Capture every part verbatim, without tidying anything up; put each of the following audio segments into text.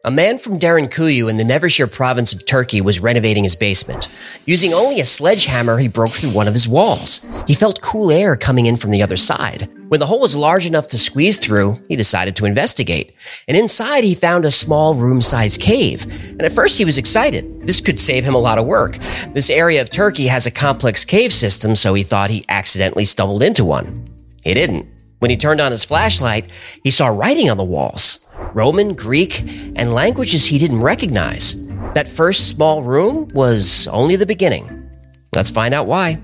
A man from Derinkuyu in the Nevşehir province of Turkey was renovating his basement. Using only a sledgehammer, he broke through one of his walls. He felt cool air coming in from the other side. When the hole was large enough to squeeze through, he decided to investigate. And inside, he found a small room-sized cave. And at first, he was excited. This could save him a lot of work. This area of Turkey has a complex cave system, so he thought he accidentally stumbled into one. He didn't. When he turned on his flashlight, he saw writing on the walls. Roman, Greek, and languages he didn't recognize. That first small room was only the beginning. Let's find out why.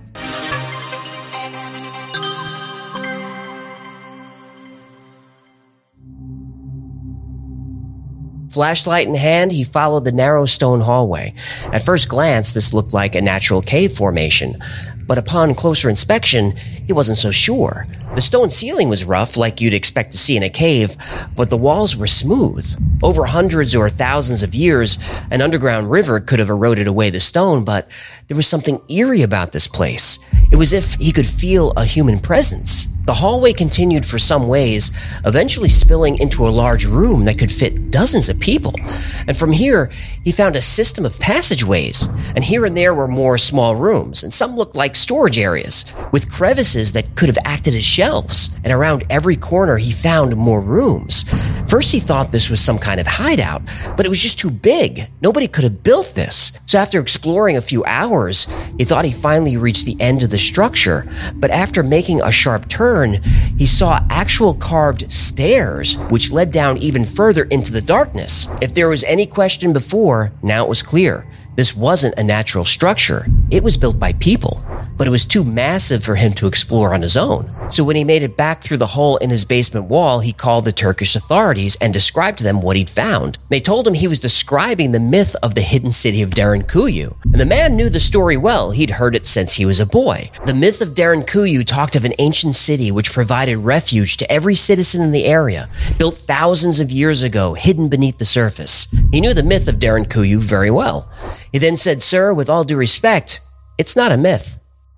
Flashlight in hand, he followed the narrow stone hallway. At first glance, this looked like a natural cave formation, but upon closer inspection, he wasn't so sure. The stone ceiling was rough, like you'd expect to see in a cave, but the walls were smooth. Over hundreds or thousands of years, an underground river could have eroded away the stone, but there was something eerie about this place. It was as if he could feel a human presence. The hallway continued for some ways, eventually spilling into a large room that could fit dozens of people. And from here, he found a system of passageways, and here and there were more small rooms, and some looked like storage areas, with crevices that could have acted as shelves. And around every corner, he found more rooms. First, he thought this was some kind of hideout, but it was just too big. Nobody could have built this. So after exploring a few hours, he thought he finally reached the end of the structure. But after making a sharp turn, he saw actual carved stairs, which led down even further into the darkness. If there was any question before, now it was clear. This wasn't a natural structure. It was built by people, but it was too massive for him to explore on his own. So when he made it back through the hole in his basement wall, he called the Turkish authorities and described to them what he'd found. They told him he was describing the myth of the hidden city of Derinkuyu. And the man knew the story well. He'd heard it since he was a boy. The myth of Derinkuyu talked of an ancient city which provided refuge to every citizen in the area, built thousands of years ago, hidden beneath the surface. He knew the myth of Derinkuyu very well. He then said, "Sir, with all due respect, it's not a myth."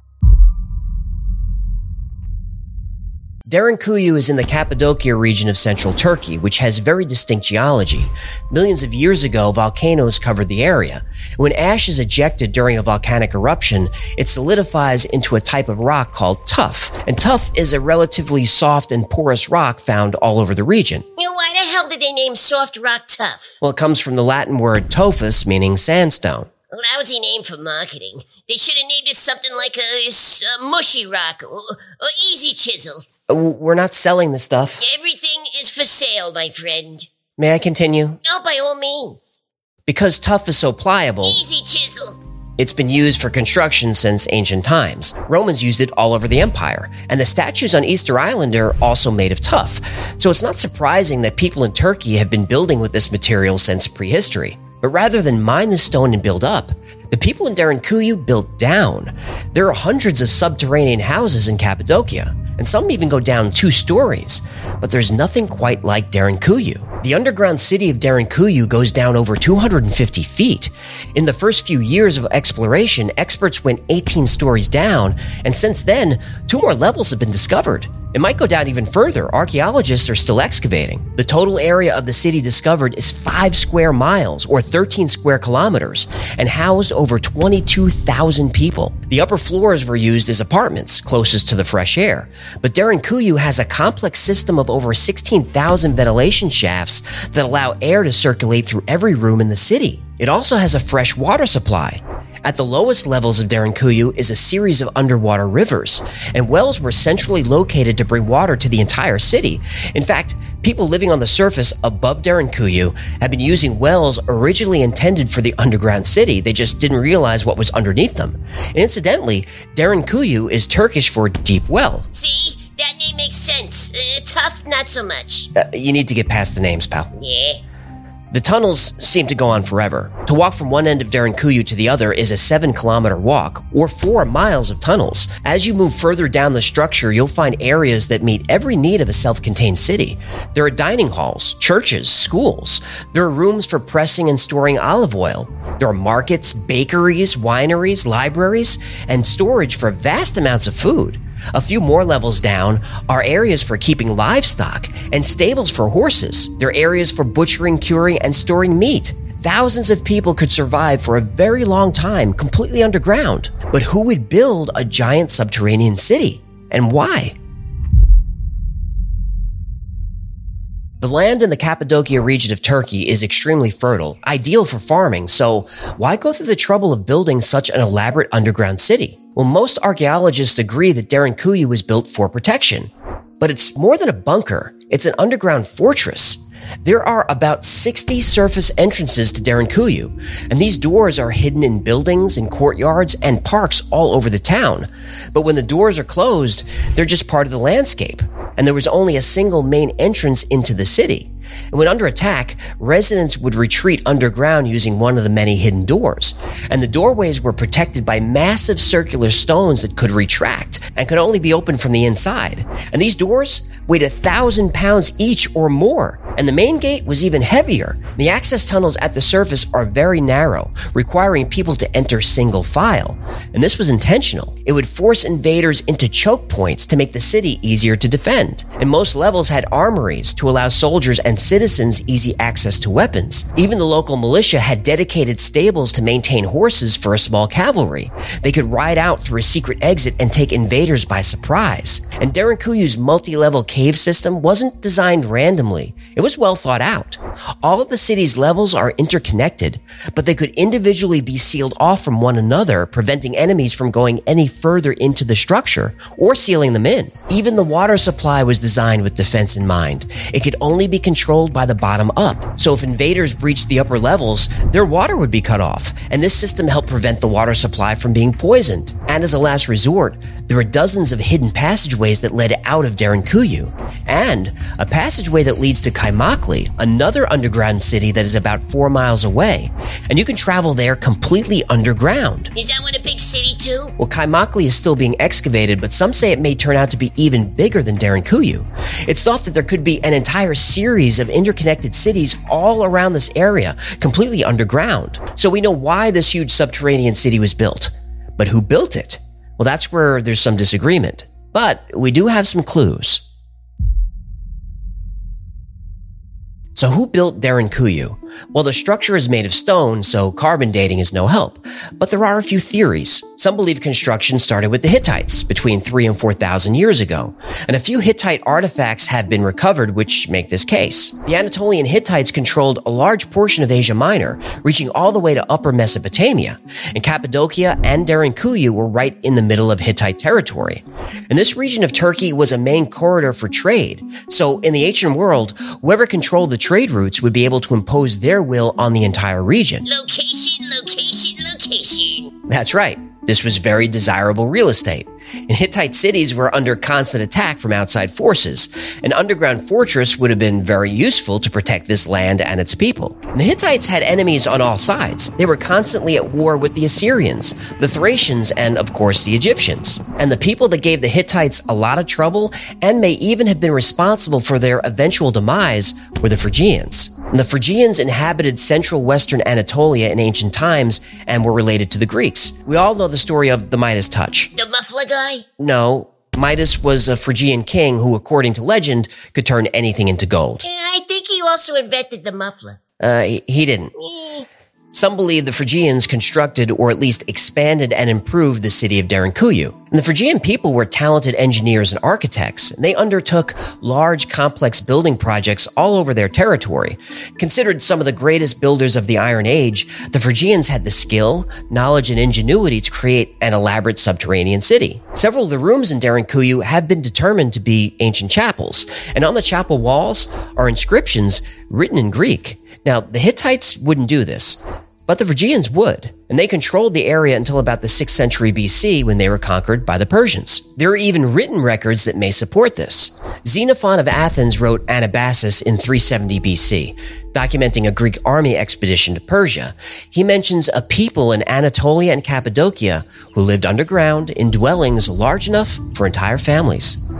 Derinkuyu is in the Cappadocia region of central Turkey, which has very distinct geology. Millions of years ago, volcanoes covered the area. When ash is ejected during a volcanic eruption, it solidifies into a type of rock called tuff. And tuff is a relatively soft and porous rock found all over the region. You know, why the hell did they name soft rock tuff? Well, it comes from the Latin word tophus, meaning sandstone. A lousy name for marketing. They should have named it something like a, a mushy rock or, or easy chisel. We're not selling the stuff. Everything is for sale, my friend. May I continue? No, by all means. Because tuff is so pliable, Easy chisel. It's been used for construction since ancient times. Romans used it all over the empire, and the statues on Easter Island are also made of tuff. So it's not surprising that people in Turkey have been building with this material since prehistory. But rather than mine the stone and build up, the people in Derinkuyu built down. There are hundreds of subterranean houses in Cappadocia, and some even go down two stories. But there's nothing quite like Derinkuyu. The underground city of Derinkuyu goes down over two hundred fifty feet. In the first few years of exploration, experts went eighteen stories down, and since then, two more levels have been discovered. It might go down even further. Archaeologists are still excavating. The total area of the city discovered is five square miles, or thirteen square kilometers, and housed over twenty-two thousand people. The upper floors were used as apartments, closest to the fresh air. But Derinkuyu has a complex system of over sixteen thousand ventilation shafts that allow air to circulate through every room in the city. It also has a fresh water supply. At the lowest levels of Derinkuyu is a series of underwater rivers, and wells were centrally located to bring water to the entire city. In fact, people living on the surface above Derinkuyu have been using wells originally intended for the underground city. They just didn't realize what was underneath them. And incidentally, Derinkuyu is Turkish for deep well. See? That name makes sense. Uh, tough, not so much. Uh, you need to get past the names, pal. Yeah. The tunnels seem to go on forever. To walk from one end of Derinkuyu to the other is a seven kilometer walk, or four miles of tunnels. As you move further down the structure, you'll find areas that meet every need of a self-contained city. There are dining halls, churches, schools. There are rooms for pressing and storing olive oil. There are markets, bakeries, wineries, libraries, and storage for vast amounts of food. A few more levels down are areas for keeping livestock and stables for horses. They're areas for butchering, curing, and storing meat. Thousands of people could survive for a very long time completely underground. But who would build a giant subterranean city? And why? The land in the Cappadocia region of Turkey is extremely fertile, ideal for farming, so why go through the trouble of building such an elaborate underground city? Well, most archaeologists agree that Derinkuyu was built for protection. But it's more than a bunker, it's an underground fortress. There are about sixty surface entrances to Derinkuyu, and these doors are hidden in buildings and courtyards and parks all over the town. But when the doors are closed, they're just part of the landscape, and there was only a single main entrance into the city. And when under attack, residents would retreat underground using one of the many hidden doors. And the doorways were protected by massive circular stones that could retract and could only be opened from the inside. And these doors weighed a thousand pounds each or more. And the main gate was even heavier. The access tunnels at the surface are very narrow, requiring people to enter single file. And this was intentional. It would force invaders into choke points to make the city easier to defend. And most levels had armories to allow soldiers and citizens easy access to weapons. Even the local militia had dedicated stables to maintain horses for a small cavalry. They could ride out through a secret exit and take invaders by surprise. And Derinkuyu's multi-level cave system wasn't designed randomly. It was well thought out. All of the city's levels are interconnected, but they could individually be sealed off from one another, preventing enemies from going any further into the structure or sealing them in. Even the water supply was designed with defense in mind. It could only be controlled by the bottom up. So if invaders breached the upper levels, their water would be cut off, and this system helped prevent the water supply from being poisoned. And as a last resort, there were dozens of hidden passageways that led out of Derinkuyu, and a passageway that leads to Kaimakli, another underground city that is about four miles away, and you can travel there completely underground. Is that one a big city too? Well, Kaimakli is still being excavated, but some say it may turn out to be even bigger than Derinkuyu. It's thought that there could be an entire series of interconnected cities all around this area, completely underground. So we know why this huge subterranean city was built. But who built it? Well, that's where there's some disagreement. But we do have some clues. So who built Derinkuyu? Well, the structure is made of stone, so carbon dating is no help. But there are a few theories. Some believe construction started with the Hittites between three and four thousand years ago, and a few Hittite artifacts have been recovered which make this case. The Anatolian Hittites controlled a large portion of Asia Minor, reaching all the way to Upper Mesopotamia, and Cappadocia and Derinkuyu were right in the middle of Hittite territory. And this region of Turkey was a main corridor for trade, so in the ancient world, whoever controlled the trade routes would be able to impose their will on the entire region. Location, location, location. That's right. This was very desirable real estate. And Hittite cities were under constant attack from outside forces. An underground fortress would have been very useful to protect this land and its people. And the Hittites had enemies on all sides. They were constantly at war with the Assyrians, the Thracians, and of course the Egyptians. And the people that gave the Hittites a lot of trouble and may even have been responsible for their eventual demise were the Phrygians. And the Phrygians inhabited central western Anatolia in ancient times and were related to the Greeks. We all know the story of the Midas touch. The muffler guy? No, Midas was a Phrygian king who, according to legend, could turn anything into gold. I think he also invented the muffler. Uh, he, he didn't. Eh. Some believe the Phrygians constructed or at least expanded and improved the city of Derinkuyu. And the Phrygian people were talented engineers and architects, and they undertook large, complex building projects all over their territory. Considered some of the greatest builders of the Iron Age, the Phrygians had the skill, knowledge, and ingenuity to create an elaborate subterranean city. Several of the rooms in Derinkuyu have been determined to be ancient chapels, and on the chapel walls are inscriptions written in Greek. Now, the Hittites wouldn't do this, but the Phrygians would, and they controlled the area until about the sixth century B C when they were conquered by the Persians. There are even written records that may support this. Xenophon of Athens wrote Anabasis in three seventy B C, documenting a Greek army expedition to Persia. He mentions a people in Anatolia and Cappadocia who lived underground in dwellings large enough for entire families.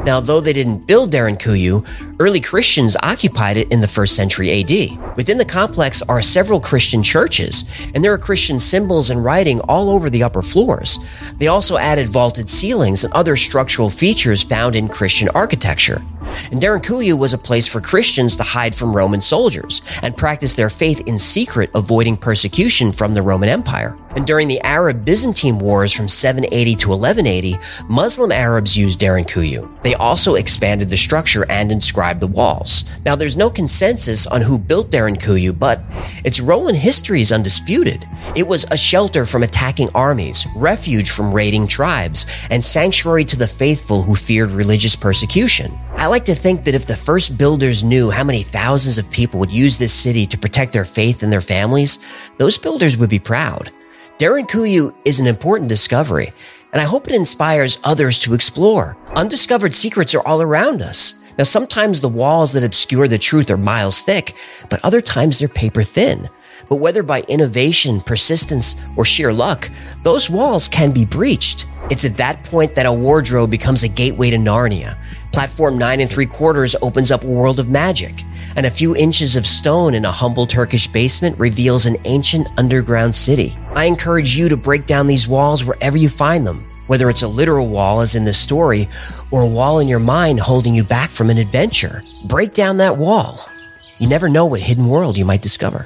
Now, though they didn't build Derinkuyu, early Christians occupied it in the first century A D. Within the complex are several Christian churches, and there are Christian symbols and writing all over the upper floors. They also added vaulted ceilings and other structural features found in Christian architecture. And Derinkuyu was a place for Christians to hide from Roman soldiers and practice their faith in secret, avoiding persecution from the Roman Empire. And during the Arab-Byzantine Wars from seven eighty to eleven eighty, Muslim Arabs used Derinkuyu. They also expanded the structure and inscribed the walls. Now, there's no consensus on who built Derinkuyu, but its role in history is undisputed. It was a shelter from attacking armies, refuge from raiding tribes, and sanctuary to the faithful who feared religious persecution. I like to think that if the first builders knew how many thousands of people would use this city to protect their faith and their families, those builders would be proud. Derinkuyu is an important discovery, and I hope it inspires others to explore. Undiscovered secrets are all around us. Now, sometimes the walls that obscure the truth are miles thick, but other times they're paper thin. But whether by innovation, persistence, or sheer luck, those walls can be breached. It's at that point that a wardrobe becomes a gateway to Narnia. Platform nine and three quarters opens up a world of magic, and a few inches of stone in a humble Turkish basement reveals an ancient underground city. I encourage you to break down these walls wherever you find them, whether it's a literal wall as in this story, or a wall in your mind holding you back from an adventure. Break down that wall. You never know what hidden world you might discover.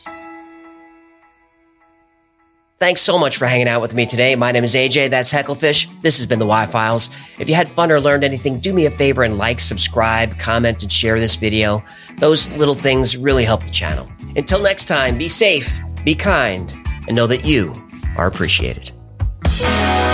Thanks so much for hanging out with me today. My name is A J, that's Hecklefish. This has been the Y-Files. If you had fun or learned anything, do me a favor and like, subscribe, comment, and share this video. Those little things really help the channel. Until next time, be safe, be kind, and know that you are appreciated.